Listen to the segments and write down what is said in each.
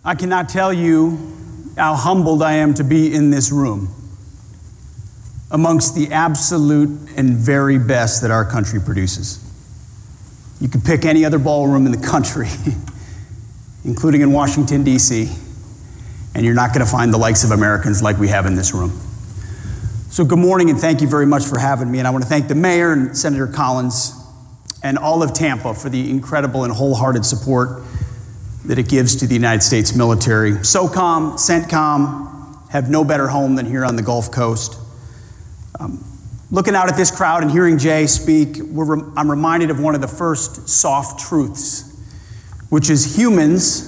I cannot tell you how humbled I am to be in this room amongst the absolute and very best that our country produces. You could pick any other ballroom in the country, including in Washington, D.C., and you're not going to find the likes of Americans like we have in this room. So good morning, and thank you very much for having me. And I want to thank the mayor and Senator Collins and all of Tampa for the incredible and wholehearted support that it gives to the United States military. SOCOM, CENTCOM have no better home than here on the Gulf Coast. Looking out at this crowd and hearing Jay speak, I'm reminded of one of the first soft truths, which is humans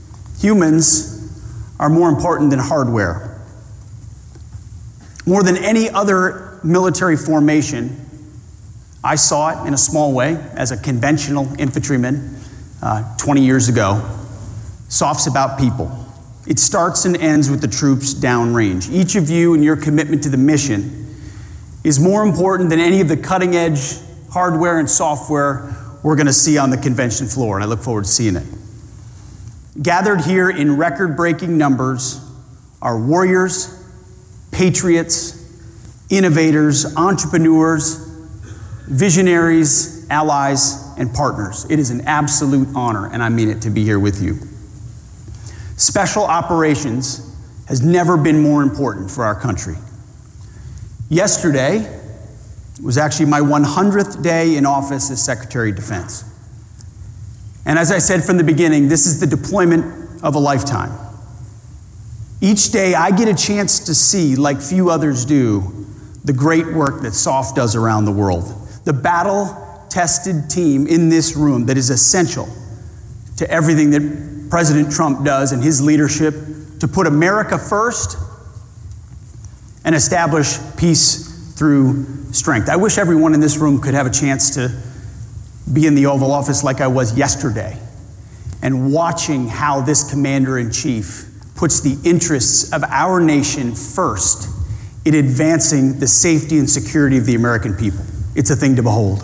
are more important than hardware. More than any other military formation, I saw it in a small way as a conventional infantryman 20 years ago. SOF's about people. It starts and ends with the troops downrange. Each of you and your commitment to the mission is more important than any of the cutting-edge hardware and software we're going to see on the convention floor, and I look forward to seeing it. Gathered here in record-breaking numbers are warriors, patriots, innovators, entrepreneurs, visionaries, allies, and partners. It is an absolute honor, and I mean it, to be here with you. Special operations has never been more important for our country. Yesterday was actually my 100th day in office as Secretary of Defense. And as I said from the beginning, this is the deployment of a lifetime. Each day I get a chance to see, like few others do, the great work that SOF does around the world. The battle-tested team in this room that is essential to everything that President Trump does and his leadership to put America first and establish peace through strength. I wish everyone in this room could have a chance to be in the Oval Office like I was yesterday and watching how this commander-in-chief puts the interests of our nation first in advancing the safety and security of the American people. It's a thing to behold.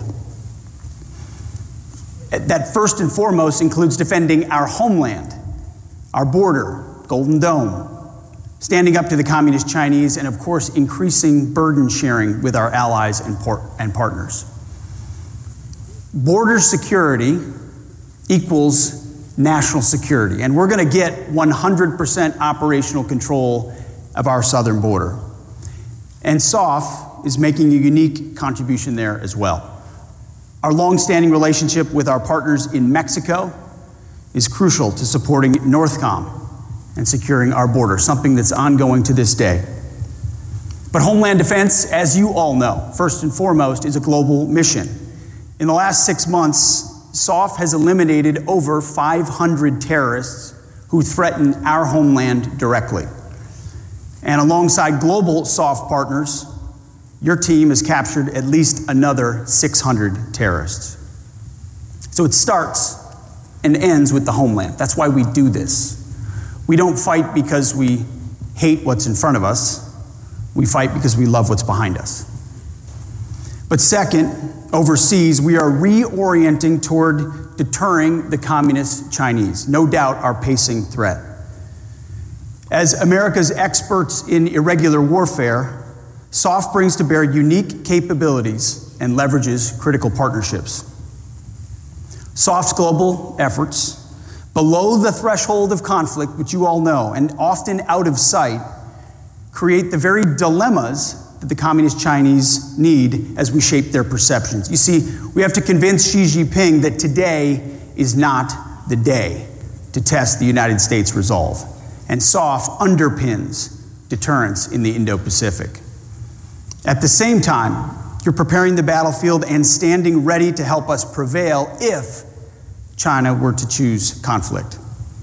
That first and foremost includes defending our homeland, our border, Golden Dome, standing up to the Communist Chinese, and of course, increasing burden sharing with our allies and partners. Border security equals national security, and we're going to get 100% operational control of our southern border. And SOF is making a unique contribution there as well. Our long-standing relationship with our partners in Mexico is crucial to supporting NORTHCOM and securing our border, something that's ongoing to this day. But Homeland Defense, as you all know, first and foremost, is a global mission. In the last 6 months, SOF has eliminated over 500 terrorists who threaten our homeland directly. And alongside global SOF partners, your team has captured at least another 600 terrorists. So it starts and ends with the homeland. That's why we do this. We don't fight because we hate what's in front of us. We fight because we love what's behind us. But second, overseas, we are reorienting toward deterring the Communist Chinese, no doubt our pacing threat. As America's experts in irregular warfare, SOF brings to bear unique capabilities and leverages critical partnerships. SOF's global efforts, below the threshold of conflict, which you all know, and often out of sight, create the very dilemmas that the Communist Chinese need as we shape their perceptions. You see, we have to convince Xi Jinping that today is not the day to test the United States' resolve. And SOF underpins deterrence in the Indo-Pacific. At the same time, you're preparing the battlefield and standing ready to help us prevail if China were to choose conflict.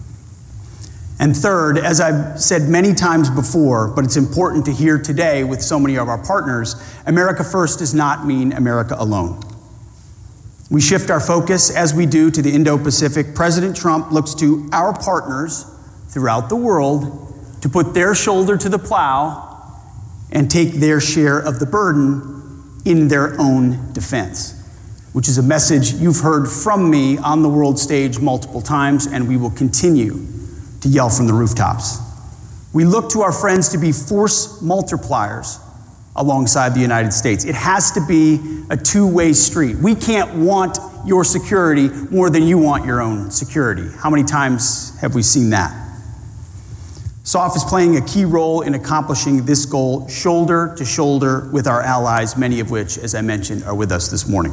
And third, as I've said many times before, but it's important to hear today with so many of our partners, America first does not mean America alone. We shift our focus, as we do, to the Indo-Pacific. President Trump looks to our partners throughout the world to put their shoulder to the plow and take their share of the burden in their own defense, which is a message you've heard from me on the world stage multiple times, and we will continue to yell from the rooftops. We look to our friends to be force multipliers alongside the United States. It has to be a two-way street. We can't want your security more than you want your own security. How many times have we seen that? SOF is playing a key role in accomplishing this goal, shoulder to shoulder with our allies, many of which, as I mentioned, are with us this morning.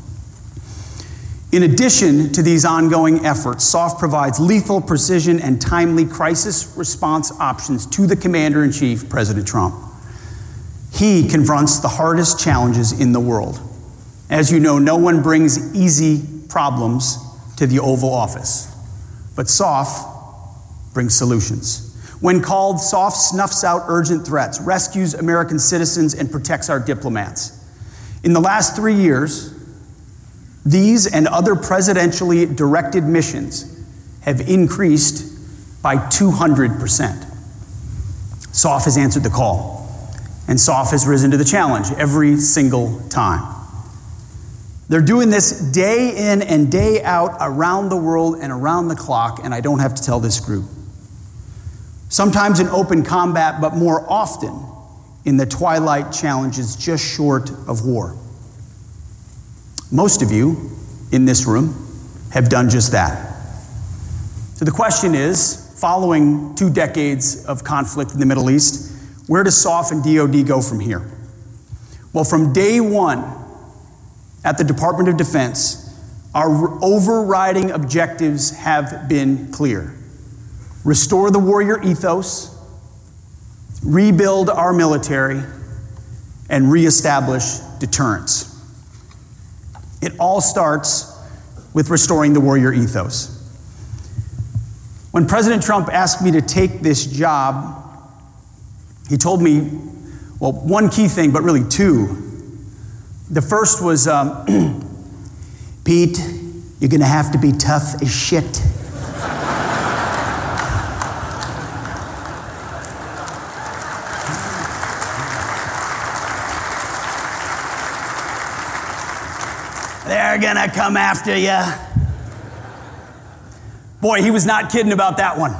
In addition to these ongoing efforts, SOF provides lethal precision and timely crisis response options to the Commander-in-Chief, President Trump. He confronts the hardest challenges in the world. As you know, no one brings easy problems to the Oval Office, but SOF brings solutions. When called, SOF snuffs out urgent threats, rescues American citizens, and protects our diplomats. In the last 3 years, these and other presidentially directed missions have increased by 200%. SOF has answered the call, and SOF has risen to the challenge every single time. They're doing this day in and day out around the world and around the clock, and I don't have to tell this group. Sometimes in open combat, but more often in the twilight challenges just short of war. Most of you in this room have done just that. So the question is, following 2 decades of conflict in the Middle East, where does SOF and DoD go from here? Well, from day one at the Department of Defense, our overriding objectives have been clear. Restore the warrior ethos, rebuild our military, and reestablish deterrence. It all starts with restoring the warrior ethos. When President Trump asked me to take this job, he told me, well, one key thing, but really two. The first was, Pete, you're going to have to be tough as shit. They're gonna come after you. Boy, he was not kidding about that one.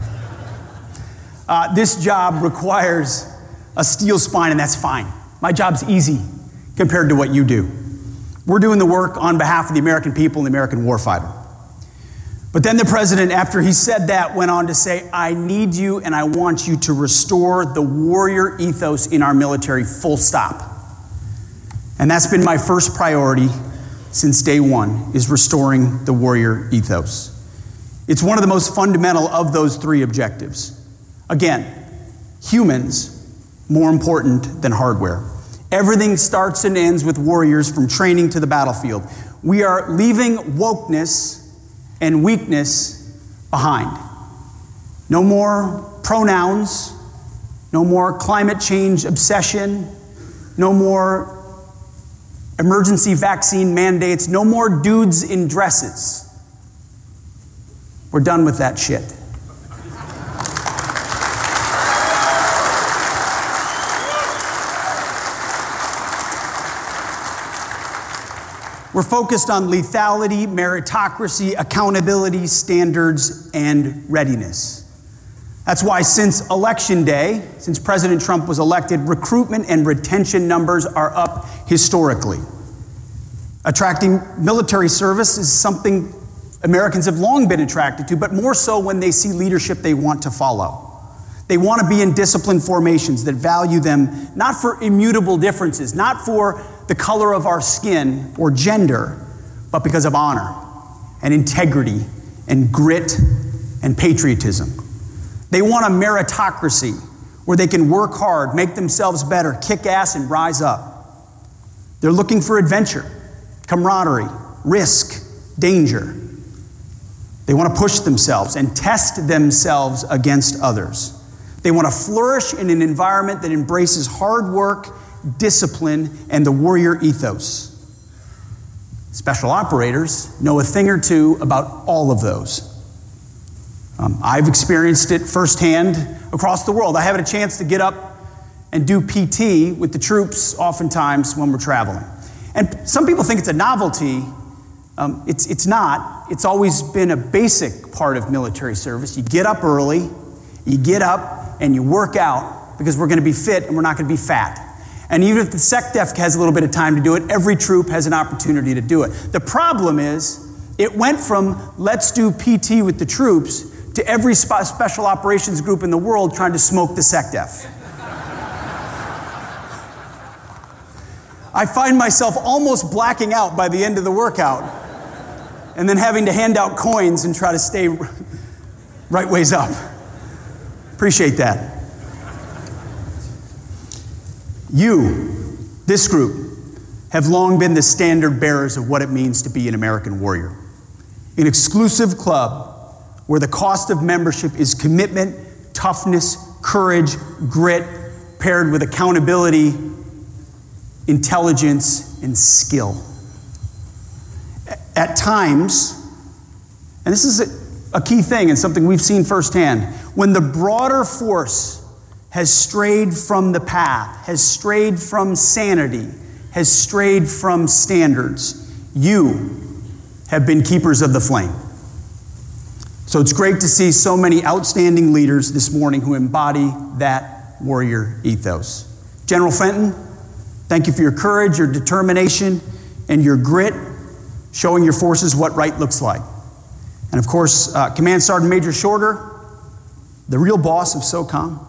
This job requires a steel spine, and that's fine. My job's easy compared to what you do. We're doing the work on behalf of the American people and the American warfighter. But then the president, after he said that, went on to say, I need you and I want you to restore the warrior ethos in our military, full stop. And that's been my first priority since day one, is restoring the warrior ethos. It's one of the most fundamental of those 3 objectives. Again, humans more important than hardware. Everything starts and ends with warriors from training to the battlefield. We are leaving wokeness and weakness behind. No more pronouns, no more climate change obsession, no more emergency vaccine mandates, no more dudes in dresses. We're done with that shit. We're focused on lethality, meritocracy, accountability, standards, and readiness. That's why since Election Day, since President Trump was elected, recruitment and retention numbers are up historically. Attracting military service is something Americans have long been attracted to, but more so when they see leadership they want to follow. They want to be in disciplined formations that value them not for immutable differences, not for the color of our skin or gender, but because of honor and integrity and grit and patriotism. They want a meritocracy where they can work hard, make themselves better, kick ass, and rise up. They're looking for adventure, camaraderie, risk, danger. They want to push themselves and test themselves against others. They want to flourish in an environment that embraces hard work, discipline, and the warrior ethos. Special operators know a thing or two about all of those. I've experienced it firsthand across the world. I have a chance to get up and do PT with the troops oftentimes when we're traveling. And some people think it's a novelty It's not. It's always been a basic part of military service. You get up early, you get up, and you work out because we're going to be fit and we're not going to be fat. And even if the SecDef has a little bit of time to do it, every troop has an opportunity to do it. The problem is, it went from let's do PT with the troops to every special operations group in the world trying to smoke the SecDef. I find myself almost blacking out by the end of the workout and then having to hand out coins and try to stay right ways up. Appreciate that. You, this group, have long been the standard bearers of what it means to be an American warrior. An exclusive club where the cost of membership is commitment, toughness, courage, grit, paired with accountability, intelligence, and skill. At times, and this is a key thing and something we've seen firsthand, when the broader force has strayed from the path, has strayed from sanity, has strayed from standards, you have been keepers of the flame. So it's great to see so many outstanding leaders this morning who embody that warrior ethos. General Fenton, thank you for your courage, your determination, and your grit, showing your forces what right looks like. And of course, Command Sergeant Major Shorter, the real boss of SOCOM.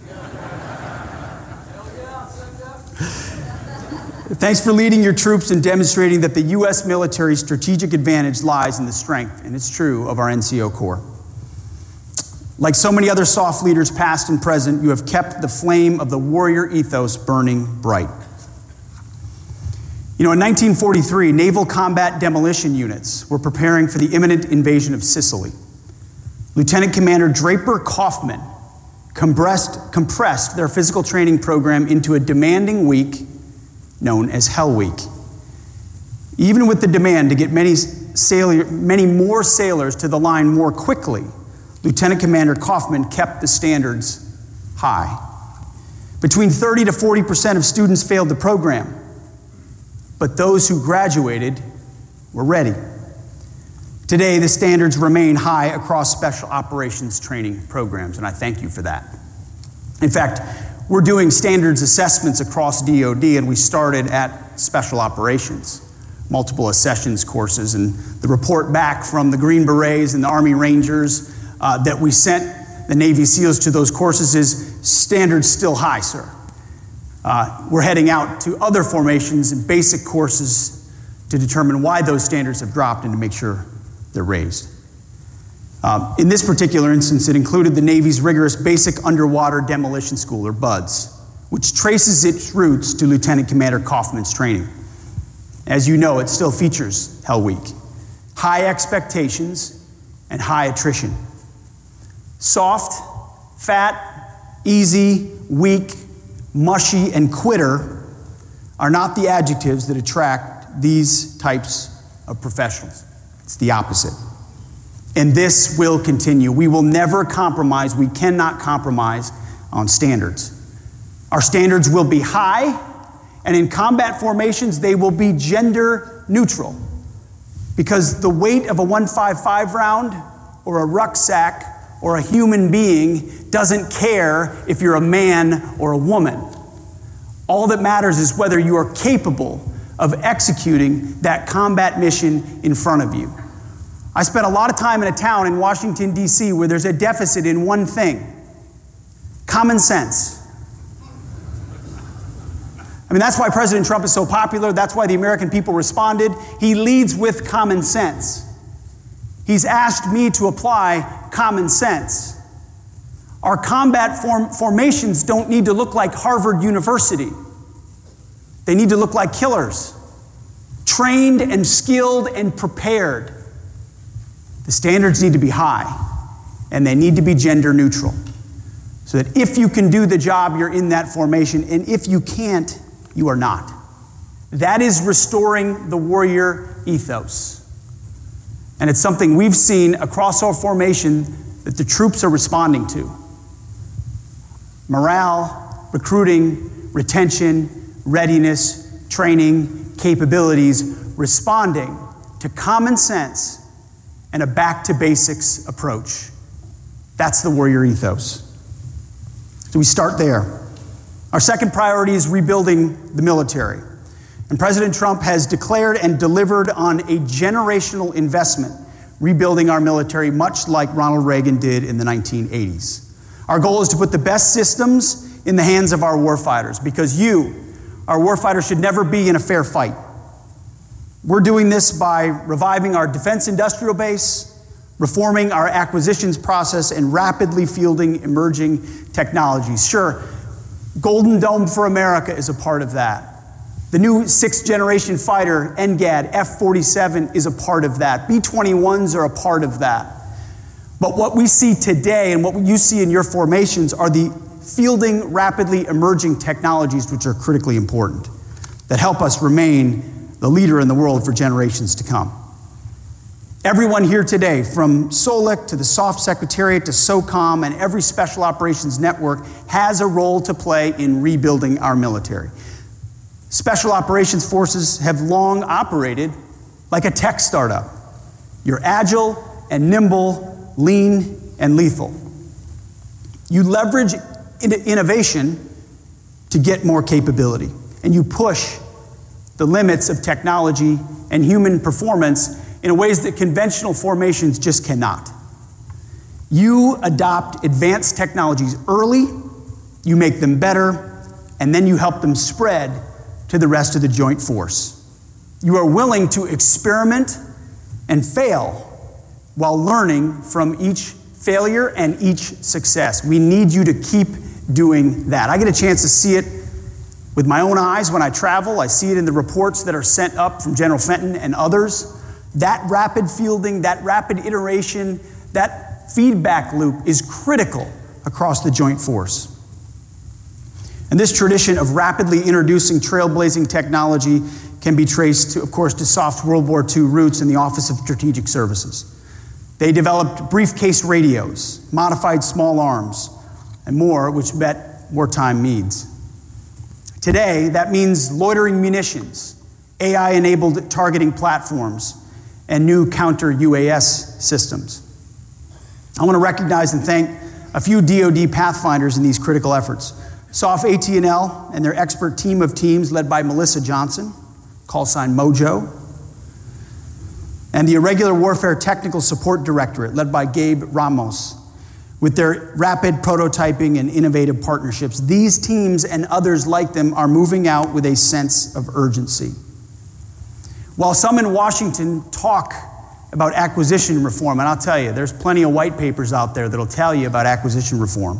Thanks for leading your troops and demonstrating that the U.S. military's strategic advantage lies in the strength, and it's true, of our NCO Corps. Like so many other SOF leaders past and present, you have kept the flame of the warrior ethos burning bright. You know, in 1943, naval combat demolition units were preparing for the imminent invasion of Sicily. Lieutenant Commander Draper Kaufman compressed their physical training program into a demanding week known as Hell Week. Even with the demand to get many more sailors to the line more quickly, Lieutenant Commander Kaufman kept the standards high. Between 30 to 40% of students failed the program, but those who graduated were ready. Today, the standards remain high across special operations training programs, and I thank you for that. In fact, we're doing standards assessments across DoD, and we started at special operations, multiple accessions courses, and the report back from the Green Berets and the Army Rangers that we sent the Navy SEALs to those courses is standards still high, sir. We're heading out to other formations and basic courses to determine why those standards have dropped and to make sure they're raised. In this particular instance, it included the Navy's rigorous Basic Underwater Demolition School, or BUDS, which traces its roots to Lieutenant Commander Kaufman's training. As you know, it still features Hell Week. High expectations and high attrition. Soft, fat, easy, weak, mushy, and quitter are not the adjectives that attract these types of professionals. It's the opposite. And this will continue. We will never compromise. We cannot compromise on standards. Our standards will be high, and in combat formations, they will be gender neutral. Because the weight of a .155 round or a rucksack or a human being doesn't care if you're a man or a woman. All that matters is whether you are capable of executing that combat mission in front of you. I spent a lot of time in a town in Washington, D.C. where there's a deficit in one thing: common sense. I mean, that's why President Trump is so popular. That's why the American people responded. He leads with common sense. He's asked me to apply common sense. Our combat formations don't need to look like Harvard University. They need to look like killers, trained and skilled and prepared. The standards need to be high, and they need to be gender neutral, so that if you can do the job, you're in that formation, and if you can't, you are not. That is restoring the warrior ethos. And it's something we've seen across our formation that the troops are responding to. Morale, recruiting, retention, readiness, training, capabilities, responding to common sense and a back-to-basics approach. That's the warrior ethos. So we start there. Our second priority is rebuilding the military. And President Trump has declared and delivered on a generational investment, rebuilding our military, much like Ronald Reagan did in the 1980s. Our goal is to put the best systems in the hands of our warfighters, because you, our warfighters, should never be in a fair fight. We're doing this by reviving our defense industrial base, reforming our acquisitions process, and rapidly fielding emerging technologies. Sure, Golden Dome for America is a part of that. The new sixth-generation fighter, NGAD, F-47, is a part of that. B-21s are a part of that. But what we see today and what you see in your formations are the fielding rapidly emerging technologies which are critically important, that help us remain the leader in the world for generations to come. Everyone here today, from SOLIC to the SOF Secretariat to SOCOM and every Special Operations Network, has a role to play in rebuilding our military. Special Operations Forces have long operated like a tech startup. You're agile and nimble, lean and lethal. You leverage innovation to get more capability, and you push the limits of technology and human performance in ways that conventional formations just cannot. You adopt advanced technologies early, you make them better, and then you help them spread to the rest of the joint force. You are willing to experiment and fail while learning from each failure and each success. We need you to keep doing that. I get a chance to see it with my own eyes when I travel. I see it in the reports that are sent up from General Fenton and others. That rapid fielding, that rapid iteration, that feedback loop is critical across the joint force. And this tradition of rapidly introducing trailblazing technology can be traced, to, of course, to SOF's World War II roots in the Office of Strategic Services. They developed briefcase radios, modified small arms, and more, which met wartime needs. Today, that means loitering munitions, AI-enabled targeting platforms, and new counter-UAS systems. I want to recognize and thank a few DoD pathfinders in these critical efforts. SOF AT&L and their expert team of teams led by Melissa Johnson, call sign Mojo, and the Irregular Warfare Technical Support Directorate led by Gabe Ramos. With their rapid prototyping and innovative partnerships, these teams and others like them are moving out with a sense of urgency. While some in Washington talk about acquisition reform, and I'll tell you, there's plenty of white papers out there that'll tell you about acquisition reform.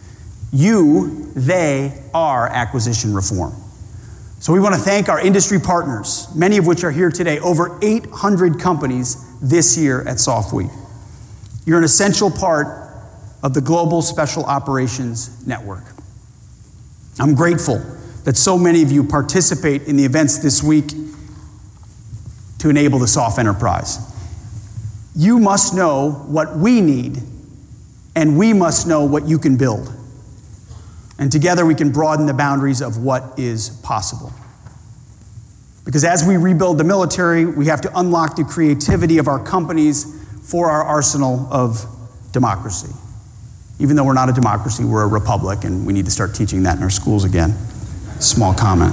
They are acquisition reform. So we want to thank our industry partners, many of which are here today, over 800 companies this year at SOF Week. You're an essential part of the Global Special Operations Network. I'm grateful that so many of you participate in the events this week to enable the SOF enterprise. You must know what we need, and we must know what you can build. And together we can broaden the boundaries of what is possible. Because as we rebuild the military, we have to unlock the creativity of our companies for our arsenal of democracy. Even though we're not a democracy, we're a republic, and we need to start teaching that in our schools again. Small comment.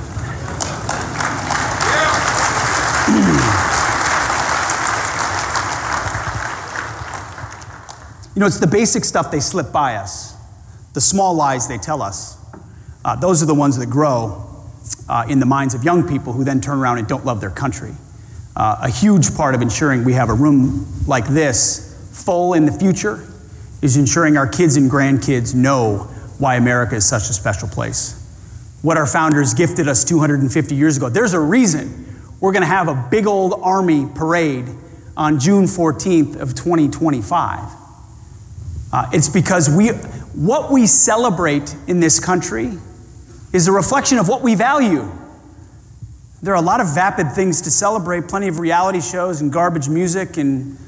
You know, it's the basic stuff they slip by us. The small lies they tell us. Those are the ones that grow in the minds of young people who then turn around and don't love their country. A huge part of ensuring we have a room like this full in the future is ensuring our kids and grandkids know why America is such a special place. What our founders gifted us 250 years ago. There's a reason we're going to have a big old Army parade on June 14th of 2025. It's because what we celebrate in this country is a reflection of what we value. There are a lot of vapid things to celebrate, plenty of reality shows and garbage music and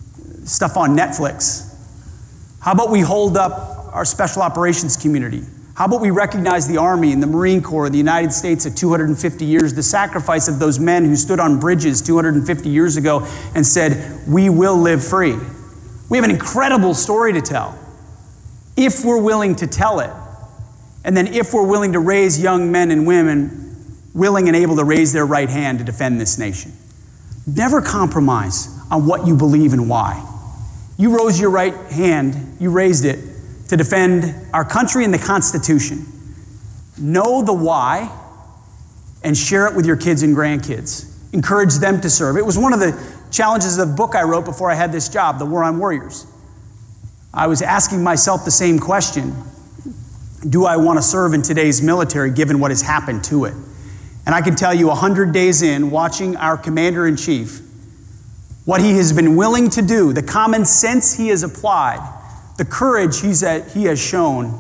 stuff on Netflix. How about we hold up our special operations community? How about we recognize the Army and the Marine Corps of the United States at 250 years, the sacrifice of those men who stood on bridges 250 years ago and said, we will live free. We have an incredible story to tell, if we're willing to tell it. And then if we're willing to raise young men and women willing and able to raise their right hand to defend this nation. Never compromise on what you believe and why. You rose your right hand, you raised it to defend our country and the Constitution. Know the why and share it with your kids and grandkids. Encourage them to serve. It was one of the challenges of the book I wrote before I had this job, The War on Warriors. I was asking myself the same question. Do I want to serve in today's military given what has happened to it? And I can tell you 100 days in, watching our commander-in-chief, what he has been willing to do, the common sense he has applied, the courage he has shown,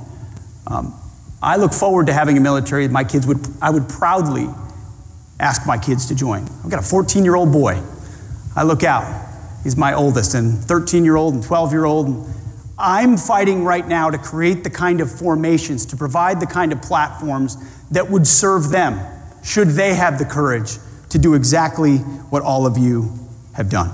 I look forward to having a military that I would proudly ask my kids to join. I've got a 14-year-old boy. I look out. He's my oldest, and 13-year-old and 12-year-old. I'm fighting right now to create the kind of formations, to provide the kind of platforms that would serve them, should they have the courage to do exactly what all of you have done.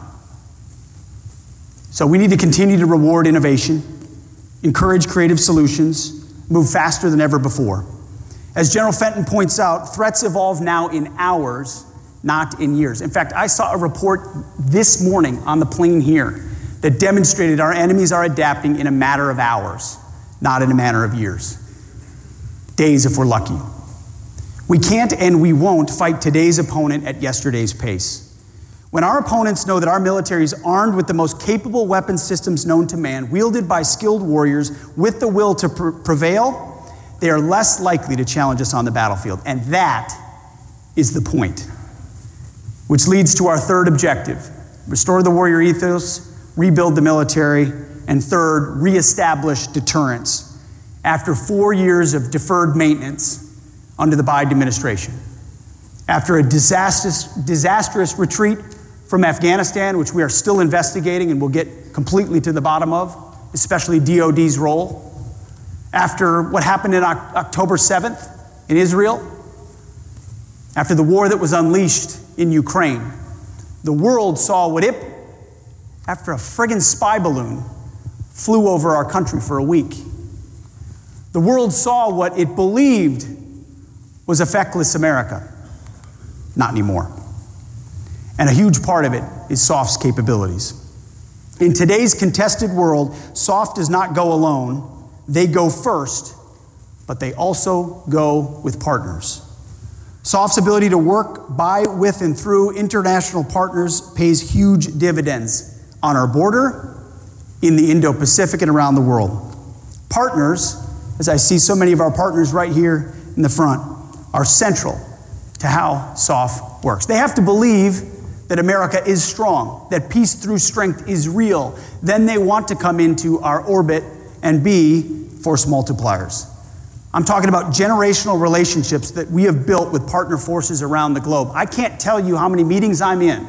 So we need to continue to reward innovation, encourage creative solutions, move faster than ever before. As General Fenton points out, threats evolve now in hours, not in years. In fact, I saw a report this morning on the plane here that demonstrated our enemies are adapting in a matter of hours, not in a matter of years. Days if we're lucky. We can't and we won't fight today's opponent at yesterday's pace. When our opponents know that our military is armed with the most capable weapon systems known to man, wielded by skilled warriors with the will to prevail, they are less likely to challenge us on the battlefield. And that is the point. Which leads to our third objective: restore the warrior ethos, rebuild the military, and third, reestablish deterrence after 4 years of deferred maintenance under the Biden administration. After a disastrous retreat from Afghanistan, which we are still investigating and will get completely to the bottom of, especially DOD's role. After what happened in October 7th in Israel. After the war that was unleashed in Ukraine. The world saw what it, after a friggin' spy balloon flew over our country for a week. The world saw what it believed was a feckless America. Not anymore. And a huge part of it is SOF's capabilities. In today's contested world, SOF does not go alone. They go first, but they also go with partners. SOF's ability to work by, with, and through international partners pays huge dividends on our border, in the Indo-Pacific, and around the world. Partners, as I see so many of our partners right here in the front, are central to how SOF works. They have to believe that America is strong, that peace through strength is real. Then they want to come into our orbit and be force multipliers. I'm talking about generational relationships that we have built with partner forces around the globe. I can't tell you how many meetings I'm in,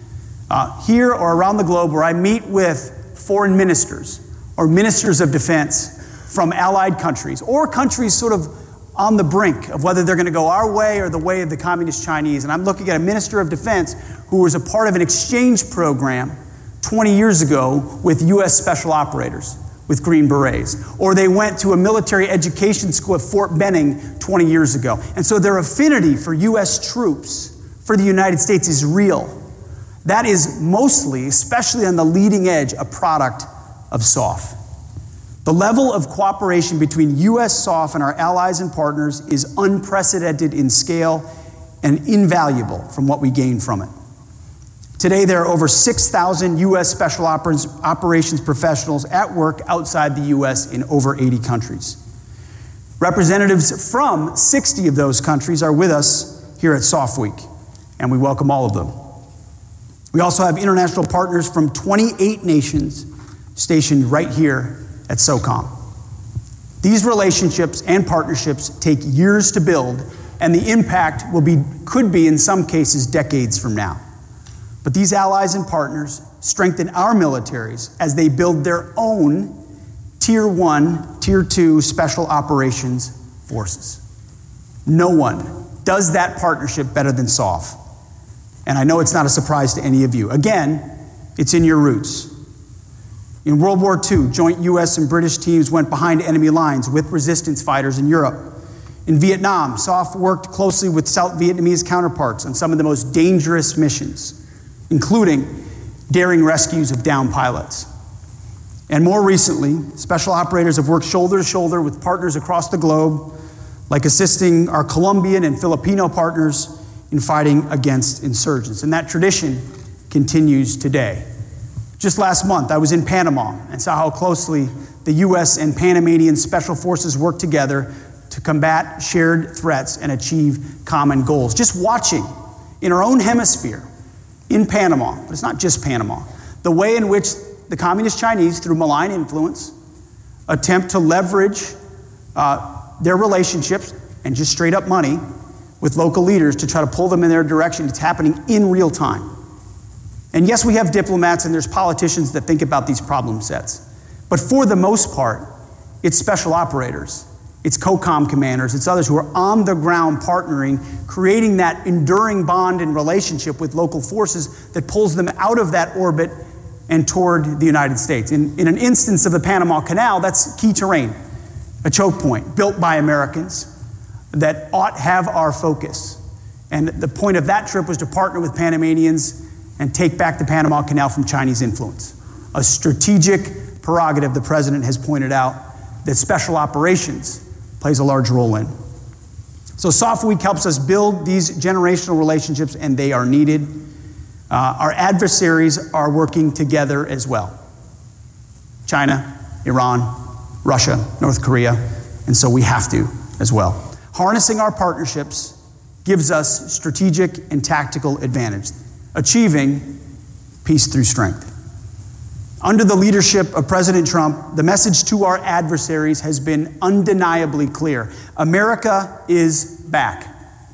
here or around the globe, where I meet with foreign ministers or ministers of defense from allied countries, or countries sort of on the brink of whether they're going to go our way or the way of the communist Chinese. And I'm looking at a minister of defense who was a part of an exchange program 20 years ago with U.S. special operators, with Green Berets. Or they went to a military education school at Fort Benning 20 years ago. And so their affinity for U.S. troops, for the United States, is real. That is mostly, especially on the leading edge, a product of SOF. The level of cooperation between U.S. SOF and our allies and partners is unprecedented in scale and invaluable from what we gain from it. Today, there are over 6,000 U.S. Special Operations professionals at work outside the U.S. in over 80 countries. Representatives from 60 of those countries are with us here at SOF Week, and we welcome all of them. We also have international partners from 28 nations stationed right here at SOCOM. These relationships and partnerships take years to build, and the impact could be in some cases decades from now. But these allies and partners strengthen our militaries as they build their own Tier 1, Tier 2 special operations forces. No one does that partnership better than SOF. And I know it's not a surprise to any of you. Again, it's in your roots. In World War II, joint U.S. and British teams went behind enemy lines with resistance fighters in Europe. In Vietnam, SOF worked closely with South Vietnamese counterparts on some of the most dangerous missions, including daring rescues of downed pilots. And more recently, special operators have worked shoulder to shoulder with partners across the globe, like assisting our Colombian and Filipino partners in fighting against insurgents. And that tradition continues today. Just last month, I was in Panama and saw how closely the U.S. and Panamanian special forces work together to combat shared threats and achieve common goals. Just watching in our own hemisphere, in Panama, but it's not just Panama, the way in which the Communist Chinese, through malign influence, attempt to leverage their relationships and just straight up money with local leaders to try to pull them in their direction. It's happening in real time. And yes, we have diplomats and there's politicians that think about these problem sets. But for the most part, it's special operators, it's COCOM commanders, it's others who are on the ground partnering, creating that enduring bond and relationship with local forces that pulls them out of that orbit and toward the United States. In an instance of the Panama Canal, that's key terrain, a choke point built by Americans that ought have our focus. And the point of that trip was to partner with Panamanians and take back the Panama Canal from Chinese influence. A strategic prerogative the president has pointed out that special operations plays a large role in. So SOF Week helps us build these generational relationships, and they are needed. Our adversaries are working together as well. China, Iran, Russia, North Korea, and so we have to as well. Harnessing our partnerships gives us strategic and tactical advantage, achieving peace through strength. Under the leadership of President Trump, the message to our adversaries has been undeniably clear. America is back.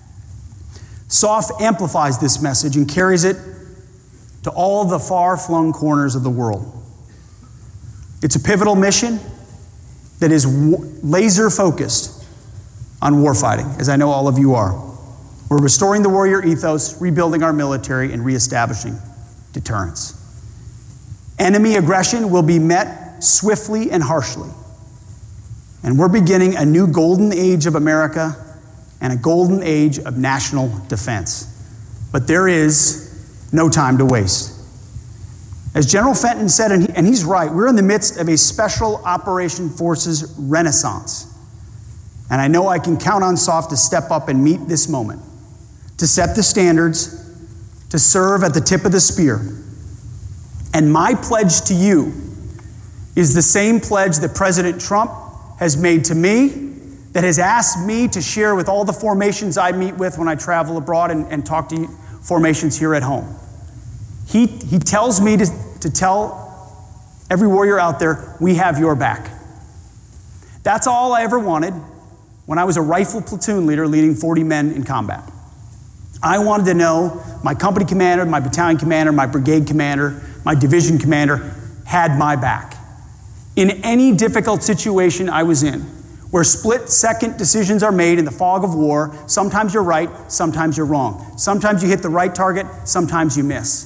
SOF amplifies this message and carries it to all the far-flung corners of the world. It's a pivotal mission that is laser-focused on warfighting, as I know all of you are. We're restoring the warrior ethos, rebuilding our military, and reestablishing deterrence. Enemy aggression will be met swiftly and harshly. And we're beginning a new golden age of America and a golden age of national defense. But there is no time to waste. As General Fenton said, and he's right, we're in the midst of a Special Operation Forces renaissance. And I know I can count on SOF to step up and meet this moment, to set the standards, to serve at the tip of the spear. And my pledge to you is the same pledge that President Trump has made to me, that has asked me to share with all the formations I meet with when I travel abroad and talk to formations here at home. He tells me to tell every warrior out there, we have your back. That's all I ever wanted when I was a rifle platoon leader leading 40 men in combat. I wanted to know my company commander, my battalion commander, my brigade commander, my division commander had my back. In any difficult situation I was in, where split-second decisions are made in the fog of war, sometimes you're right, sometimes you're wrong. Sometimes you hit the right target, sometimes you miss.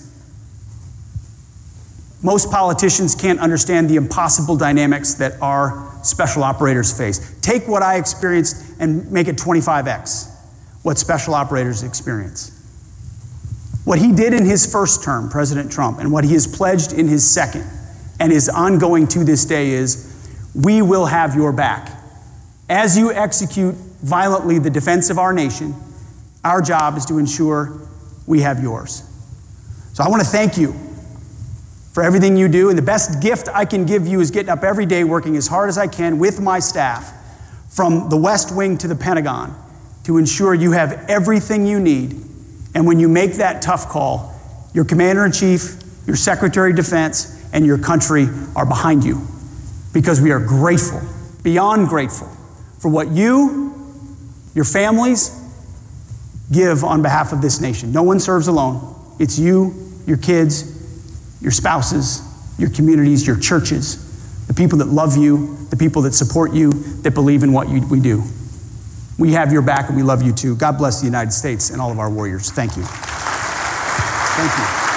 Most politicians can't understand the impossible dynamics that our special operators face. Take what I experienced and make it 25x what special operators experience. What he did in his first term, President Trump, and what he has pledged in his second and is ongoing to this day is, we will have your back. As you execute violently the defense of our nation, our job is to ensure we have yours. So I want to thank you for everything you do, and the best gift I can give you is getting up every day working as hard as I can with my staff from the West Wing to the Pentagon to ensure you have everything you need. And when you make that tough call, your Commander-in-Chief, your Secretary of Defense, and your country are behind you, because we are grateful, beyond grateful, for what you, your families, give on behalf of this nation. No one serves alone. It's you, your kids, your spouses, your communities, your churches, the people that love you, the people that support you, that believe in what we do. We have your back and we love you too. God bless the United States and all of our warriors. Thank you. Thank you.